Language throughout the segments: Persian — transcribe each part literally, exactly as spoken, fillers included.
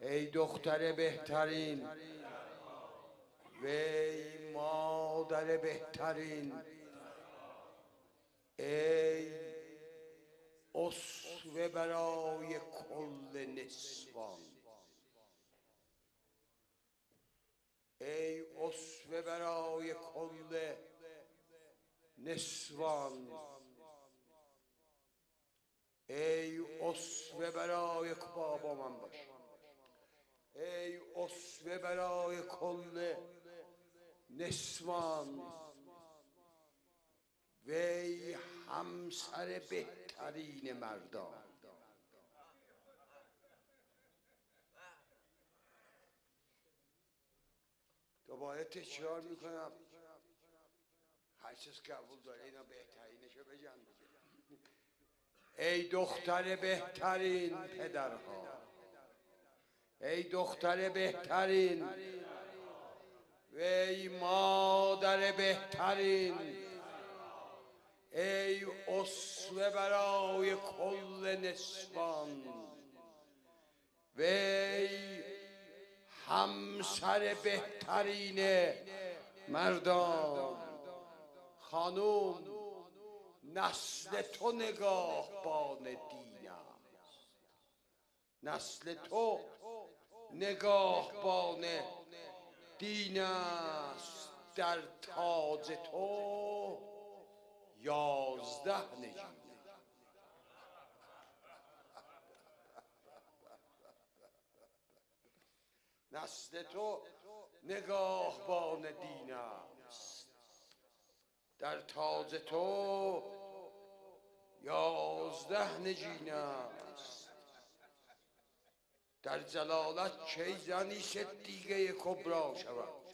ای دختر بهترین، وی مادر بهترین، ای اسوه برای کل نسوان، ای اسوه برای کل نسوان، ای اسوه برای بابا من باش، ای اسوه برای کل نسوان، وی همسر بهترین مردان. دوباره تکرار میکنم، هر چیز قبول داره اینا بهترینشو بگن. ای دختر بهترین پدرها، ای دختر بهترین، وی مادر بهترین، ای اسوه برای کل نسوان، وی همسر بهترین مردان. خانوم، نسل تو نگاهبان دین است، نسل تو نگاهبان دین است. در تاج تو یازده نجیم، نسل تو نگاهبان دین است. در تاج تو یازده نجین است. در جلالت چه زنی صدیقه کبرا شود.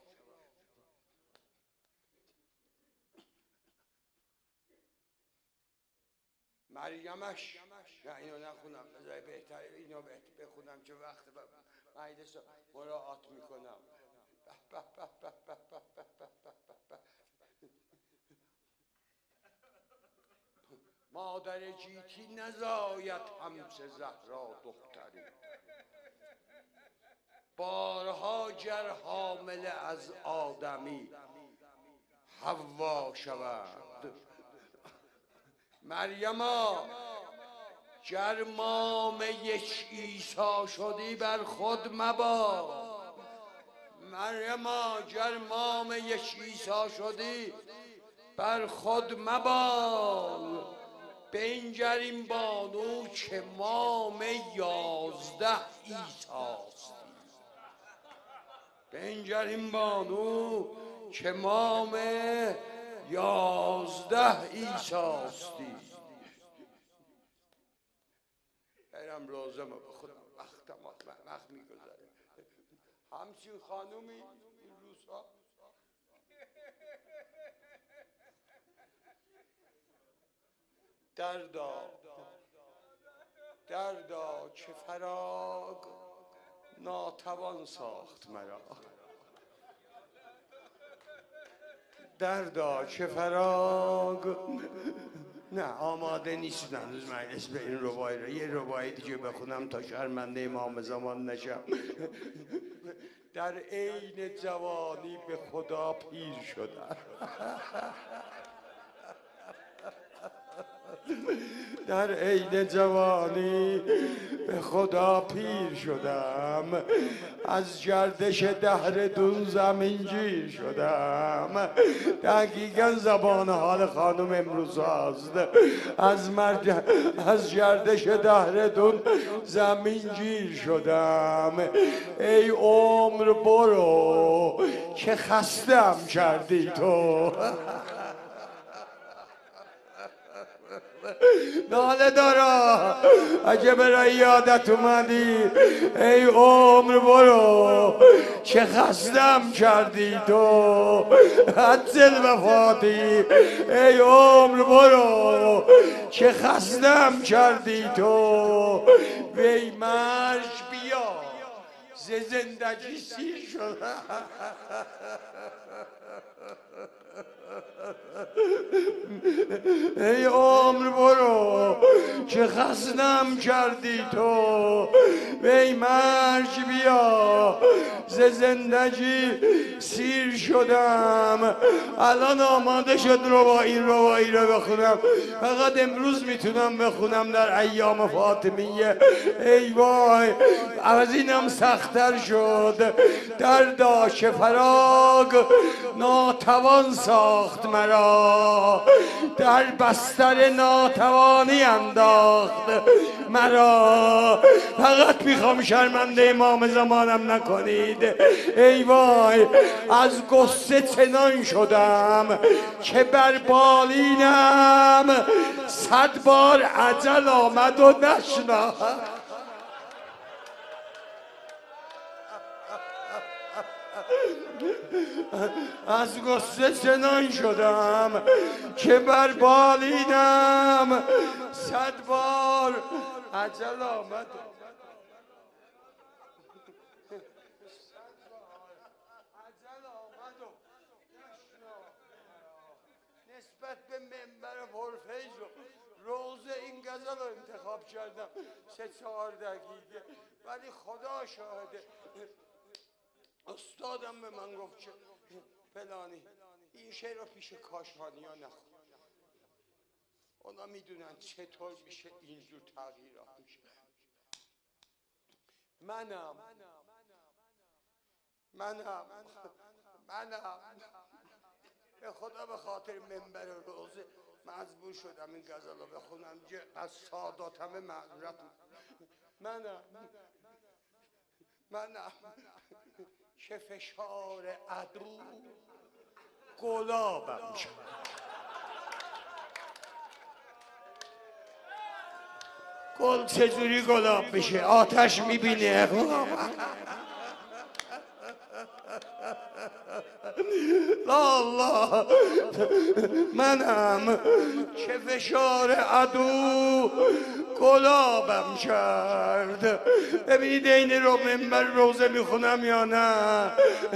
مریمش، نه اینو نخونم، بذاری بهتره اینو بخونم که وقت مجلس مراعات میکنم. مادر جیتی نزاید همس زهرا دختری، بارها گر حامل از آدمی حوا شود. مریما گر مام یک عیسی شدی بر خود مبا. مریما گر مام یک عیسی شدی بر خود مبال. بنگر این بانو که مام یازده عیساست. بنگر این بانو که مام یازده عیساستی. برم لازمه بخونم، وقتم وقت میگذره. همچین خانومی این روزها دردا دردا چه فراق ناتوان ساخت مرا. دردا چه فراق. نه آماده نیستم هنوز مجلس به این ربایی رو. یه ربایی دیگه بخونم تا شرمنده امام زمان نشم. در عین جوانی به خدا پیر شدم. در عین جوانی به خدا پیر شدم. از گردش دهر دون زمین گیر شدم. دقیقا زبان حال خانم امروز هست. از مرد از گردش دهر دون زمین گیر شدم. ای عمر برو که خستم کردی تو. ناله دارا اگه برای یادت اومدی. ای عمر برو چه خستم کردی تو. حدل وفاتی. ای عمر برو چه خستم کردی تو. وی مرش بیا ز زندگی سیر شده. ای عمر برو چه خستم کردی تو وی مرج بیا ز زندگی سیر شدم. الان آماده شد روایی روایی رو بخونم، فقط امروز میتونم بخونم در ایام فاطمیه. ای وای از اینم سختر شد. در داش فراق ناتوان ساخت مرا، در بستر ناتوانی انداخت مرا. فقط میخوام شرمنده امام زمانم نکنید. ای وای از غصه چنان شدم که بر بالینم صد بار اجل آمد و نشناختم. از غصه چنان شدم که بر بالینم صد بار اجل آمد. نسبت به منبر پرفیض و روزه این غزل رو انتخاب کردم سه چهار دقیقه، ولی خدا شاهده استادم به من گفت که فلانی این شعر رو پیش کاشانی ها نخون، اونا میدونن چطور میشه اینجور تغییرات میشه. منم منم منم به خدا به خاطر منبر روزه مجبور شدم این غزل رو بخونم که از ساداتم معذرت. منم منم که فشار عدو گلابم شد. گل چجوری گلاب میشه؟ آتش میبینه. لا الله منم که فشار عدو گلابم کرد. ببینید این رو منبر روزه میخونم یا نه؟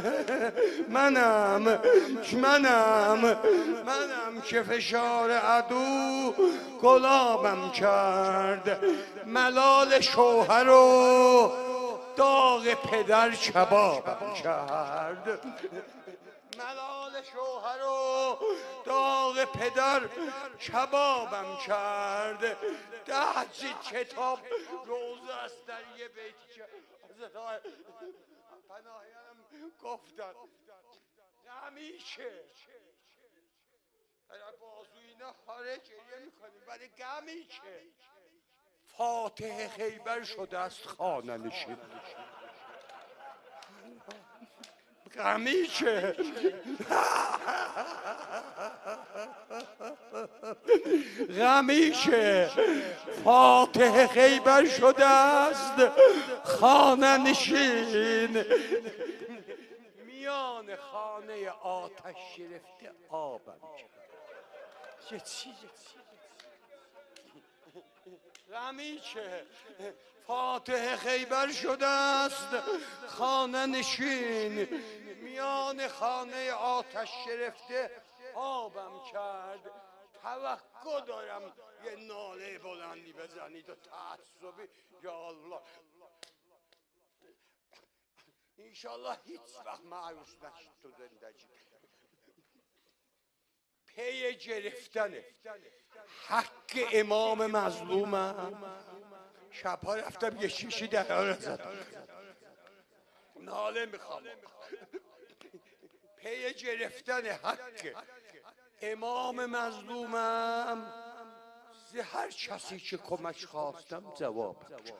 منم منم منم که فشار عدو گلابم کرد. ملال شوهر و داغ پدر کبابم کرد. ملال شوهر و داغ پدر کبابم کرد. ده جلد کتاب روزه است در یه بیتی که حضرت پناهیانم گفتن همیشه بازوی نه خاره گریه میکنیم، ولی گمیشه فاتح خیبر شده است خانه نشین. غمیشه غمیشه فاتح خیبر شده است خانه نشین. میان خانه آتش گرفته آبم چه چی غمیشه فاتح خیبر شده است خانه نشین. میان خانه آتش گرفته آبم کرد. توقع دارم یه ناله بلندی بزنید و تعصبی. یا الله انشالله هیچ وقت معروف نشد تو زندگی. پی گرفتن حق امام مظلومم. شبها رفتم یه شیشی در زدم ناله میخوام. پی گرفتن حق امام مظلومم ز هر کسی که کمک خواستم جواب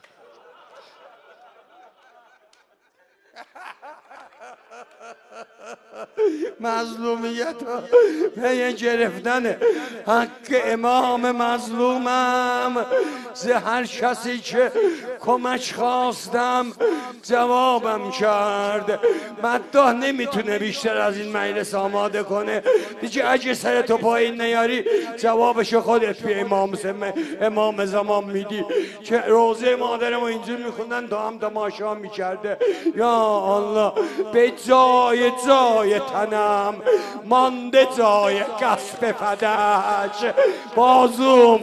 مظلومیت پی گرفتن حق امام مظلومم ز هر کسی که کمک خواستم جوابم کرد. مداح نمیتونه بیشتر از این مجلس آماده کنه دیگه. اگه سر تو پایین نیاری جوابشو خودت به امام سمه امام زمان میدی که روزه مادرمو اینجور میخوندن تا هم تماشا میکرده. یا الله به جای جای تنم مانده جای قصب فدش بازوم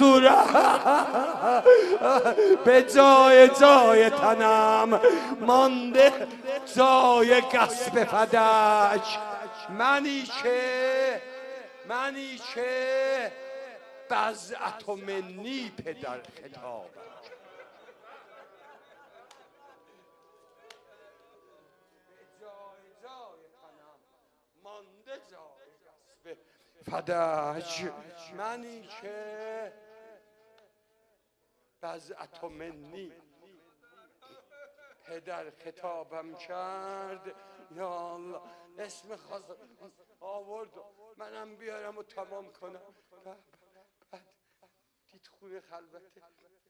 صورت به جای جای تنم مانده جای قصب فدش منی که منی که بضعت منی پدر خطابم فداش منی که بضعت منی پدر خطابم کرد یا الله اسم خاص آورد منم بیارم و تمام کنم بعد دید خونه خلوته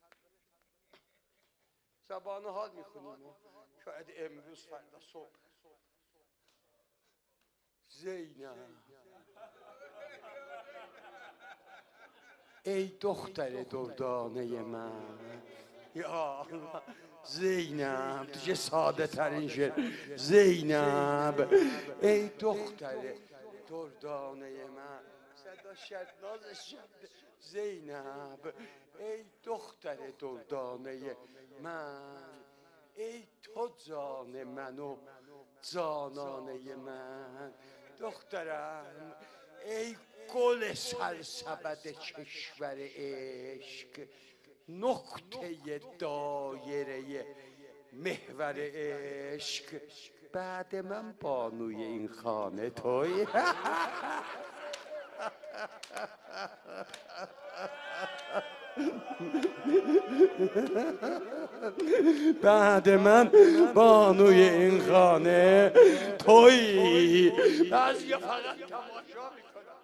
زبان حال میخونیم شاید امروز فردا صبح زینب ای دختر دردانه من یا الله زینب تو چه ساده ترین شعر زینب ای دختر دردانه من صدا شد نازش شد زینب ای دختر دردانه من ای تو جان من و جانانه من دخترم ای گل سرسبد کشور عشق نقطه دایره محور عشق بعد من بانوی این خانه توی بعد من بانوی این خانه توی بعضی فقط تماشا میکنم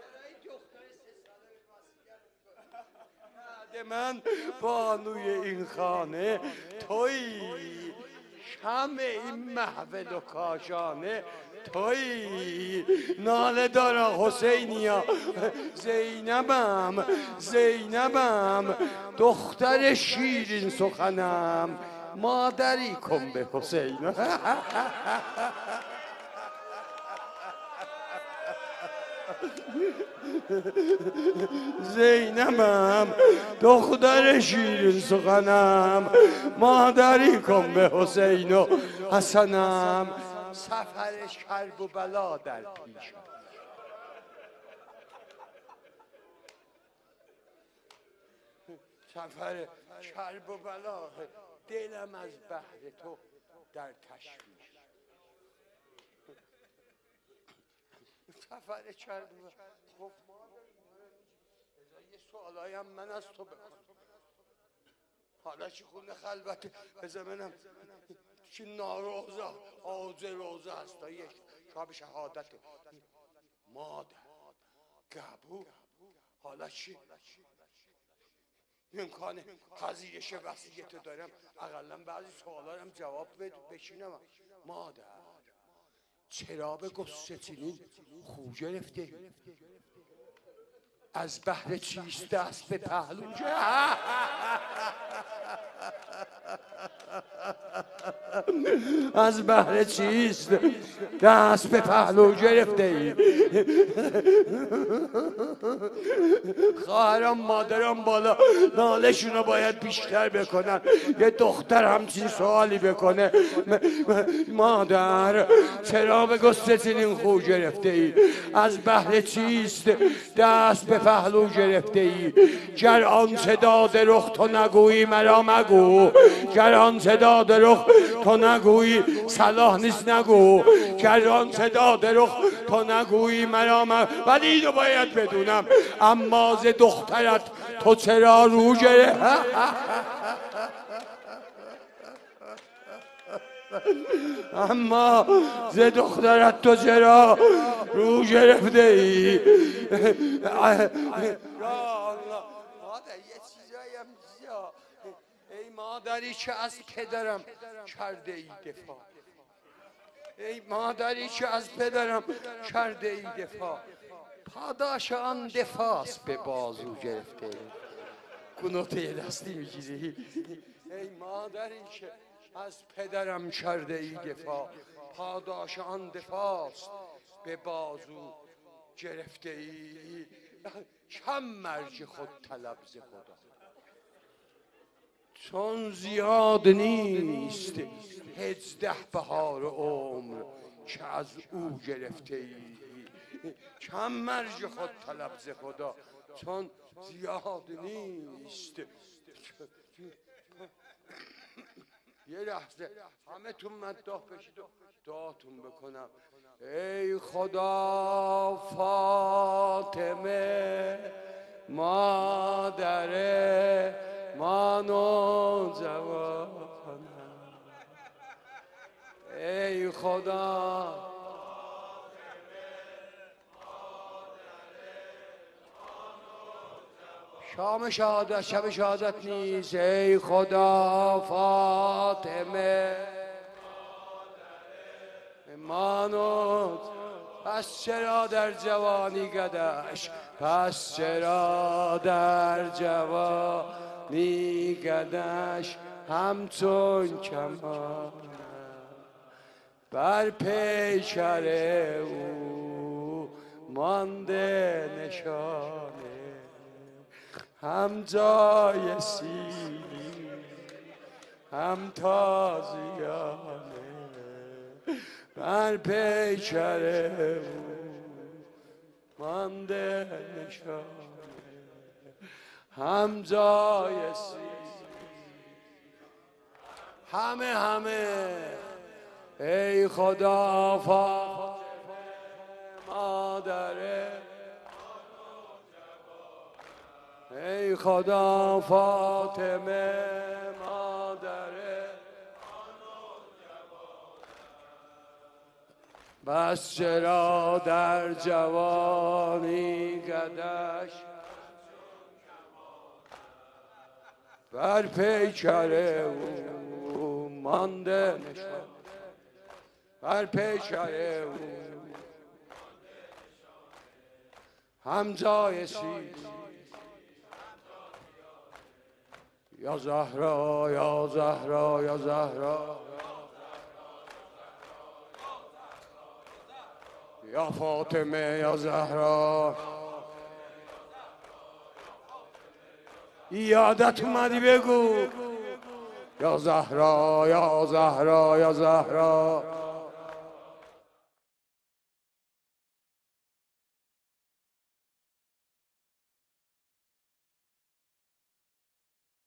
بعد من بانوی این خانه توی شمع این محفل و کاشانه توی ناله دارا حسینیا زینبم زینبم دختر شیرین سخنم مادری کن به حسین زینبم دختر شیرین سخنم مادری کن به حسین و حسنم سفر کرب و بلا در پیش سفر کرب و بلا دلم از بحر تو در تشویش سفر کرب و خب یه سوالایی من از تو بکنم حالا چی خونه خلوته بذار منم چی ناروزه آوزه روزه هست یک شاب شهادت مادر گبو حالا چی امکانه پذیرش وصیت دارم اقلا بعضی سوالا هم جواب بشینم مادر چرا به گستچینی خو گرفته از بهر چیست دست به پهلو از بهر چیست دست به پهلو گرفته ای خواهرم مادرم بالا نالشون رو باید بیشتر بکنن یه دختر همچین سوالی بکنه مادر چرا به گستچینی خو گرفته ای از بهر چیست دست به پهلو گرفته ای گر آنچه داده رخ تو نگویی مرا مگو گر آنچه داده رخ تو نگویی صلاح نیست نگو گر آنچه داده رخ تو نگویی مرا مگو ولی اینو باید بدونم اما ز دخترت تو چرا رو گرفته اما ز دخترت تو چرا رو گرفته ای یا الله مادر یه چیزایی هم ای مادری که از پدرم کرده ای دفاع ای مادری که از پدرم کرده ای دفاع پاداش آن دفاعست به بازو گرفته کنوته دستی میگیری ای مادری که از پدرم کرده ای دفاع، پاداش آن دفاعست به بازو گرفته ای. کم مرج خود طلب ز خدا، چون زیاد نیست هجده بهار عمر که از او گرفته ای. کم مرج خود طلب ز خدا، چون زیاد نیست. یه لحظه همه تون مداح بشید و دعاتون بکنم. ای خدا فاطمه مادر من و جوانم، ای خدا شام شهادت شب شهادت نیست. ای خدا فاطمه منو، پس چرا در جوانی گدش، پس چرا در جوانی گدش، همچون کمان بر پیکر او مانده نشانه، هم جای سیری هم تازیانه، بر پیکر او مانده نشانه، هم جای سیری. همه همه ای خدا فاطمه مادر، ای خدا فاطمه مادر، بس چرا در جوانی گدش، بر پیکر او مانده نشان، بر پیکر او هم جای سیری. یا زهرا یا زهرا یا زهرا یا فاطمه یا زهرا، یادت اومدی بگو یا زهرا یا زهرا یا زهرا.